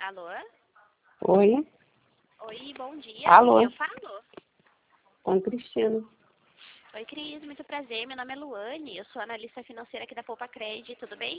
Alô? Oi? Oi, bom dia. Alô? Eu falo? Com Cristina. Oi, Cris, muito prazer. Meu nome é Luane, eu sou analista financeira aqui da Poupa Cred, tudo bem?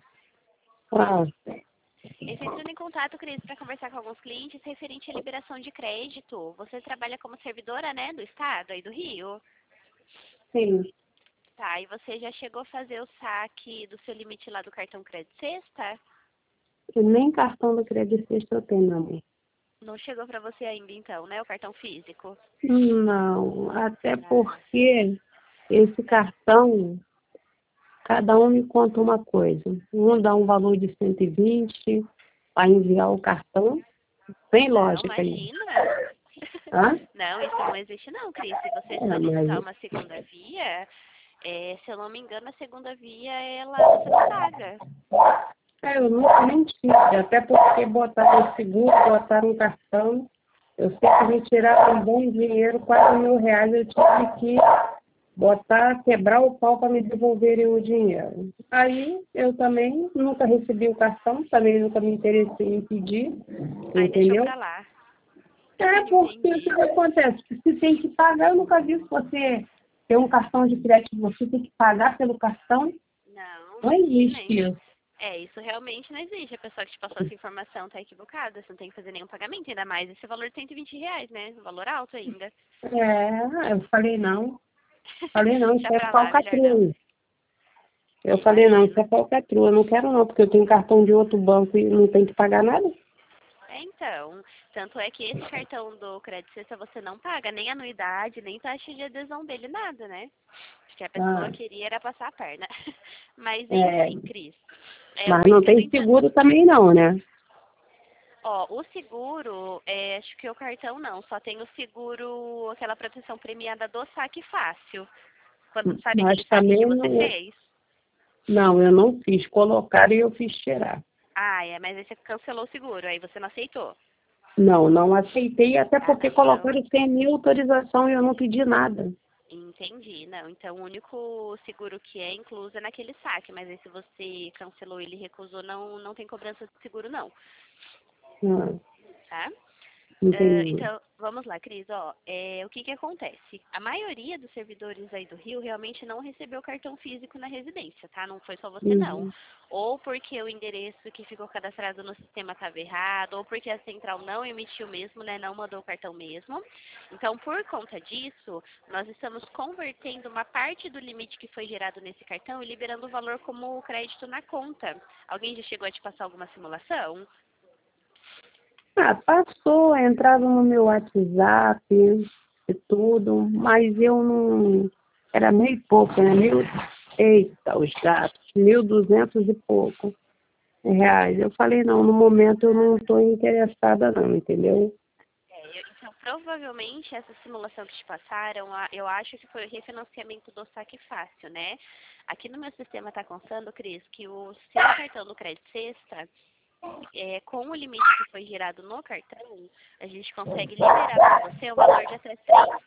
Ah, Eu estou entrando em contato, Cris, para conversar com alguns clientes referente à liberação de crédito. Você trabalha como servidora, né, do estado, aí do Rio? sim. Tá, e você já chegou a fazer o saque do seu limite lá do cartão Crédito Sexta? E nem cartão do Crédito Sexta eu tenho, meu amor. Não chegou para você ainda, então, né, o cartão físico? Não, até Ah, porque esse cartão, cada um me conta uma coisa. Um dá um valor de 120 para enviar o cartão. Sem não, lógica aí. imagina. Hã? Não, isso não existe não, Cris. Se você É, solicitar mas uma segunda via, se eu não me engano, a segunda via, você não paga. eu nunca nem tive, até porque botaram seguro, botaram um cartão. Eu sei que me tiraram um bom dinheiro, R$ 4.000. Eu tive que botar, quebrar o pau para me devolverem o dinheiro. Aí eu também nunca recebi o cartão, também nunca me interessei em pedir, Aí deixou entendeu? pra lá. É porque o que Entendi. acontece? Você tem que pagar, eu nunca vi se você tem um cartão de crédito, você tem que pagar pelo cartão. Não, Não imagina, existe hein? isso. Isso realmente não existe. A pessoa que te passou essa informação tá equivocada. Você não tem que fazer nenhum pagamento, ainda mais esse valor de R$ 120, né? Um valor alto ainda. Eu falei não. Falei não, isso Deixa é pra lá, melhor não. falcatrua. Eu falei não, isso Imagino. é falcatrua. Eu não quero não, porque eu tenho cartão de outro banco e não tenho que pagar nada. Então, tanto é que esse cartão do Crédito Sexta você não paga nem anuidade, nem taxa de adesão dele, nada, né? Acho que a pessoa Ah, queria era passar a perna. Mas é, enfim, Cris, mas por isso não que eu tô tem entrando. seguro também não, né? Ó, o seguro, acho que o cartão não, só tem o seguro, aquela proteção premiada do saque fácil. Quando sabe aquele Mas saque que também você não, fez? não, eu não fiz. Colocar e eu fiz tirar. Ah, mas aí você cancelou o seguro, aí você não aceitou. Não, não aceitei, até Ah, porque não, então. colocaram sem a minha autorização e eu não pedi nada. Entendi, não. Então o único seguro que é incluso é naquele saque, mas aí se você cancelou ele e recusou, não tem cobrança de seguro não, Ah, tá? entendi. Então, vamos lá, Cris, ó, o que que acontece? A maioria dos servidores aí do Rio realmente não recebeu cartão físico na residência, tá? Não foi só você não. Uhum. Ou porque o endereço que ficou cadastrado no sistema estava errado, ou porque a central não emitiu mesmo, né? Não mandou o cartão mesmo. Então, por conta disso, nós estamos convertendo uma parte do limite que foi gerado nesse cartão e liberando o valor como crédito na conta. Alguém já chegou a te passar alguma simulação? Ah, passou, entrava no meu WhatsApp e tudo, mas eu não. Era meio e pouco, né? Eita, os gatos, 1.200 e pouco reais. Eu falei, não, no momento eu não estou interessada não, entendeu? Então, provavelmente, essa simulação que te passaram, eu acho que foi o refinanciamento do saque fácil, né? Aqui no meu sistema está constando, Cris, que o seu cartão do Crédito Sexta, com o limite que foi gerado no cartão, a gente consegue liberar para você o valor de até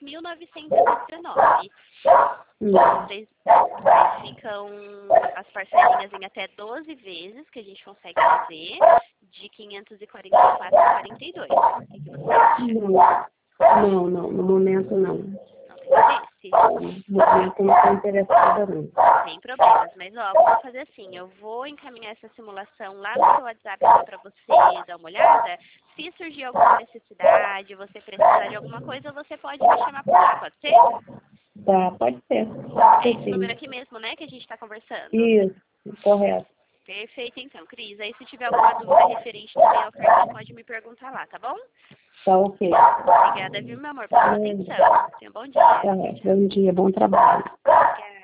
3.919. Não, Aí ficam as parcelinhas em até 12 vezes que a gente consegue fazer, de 544,42. O que que você acha? não, no momento não. Não tem interesse? No momento eu não estou interessada não. Sem problemas, mas ó, vamos fazer assim, eu vou encaminhar essa simulação lá no seu WhatsApp para você dar uma olhada. Se surgir alguma necessidade, você precisar de alguma coisa, você pode me chamar por lá, pode ser? Tá, pode ser. É Pode ser esse número sim. aqui mesmo, né, que a gente está conversando. Isso, correto. Perfeito, então, Cris. Aí se tiver alguma dúvida referente também ao cartão, pode me perguntar lá, tá bom? Tá ok. Obrigada, viu, meu amor, pela sua atenção. Tenha um bom dia. Tá, bom dia, bom trabalho. Obrigada.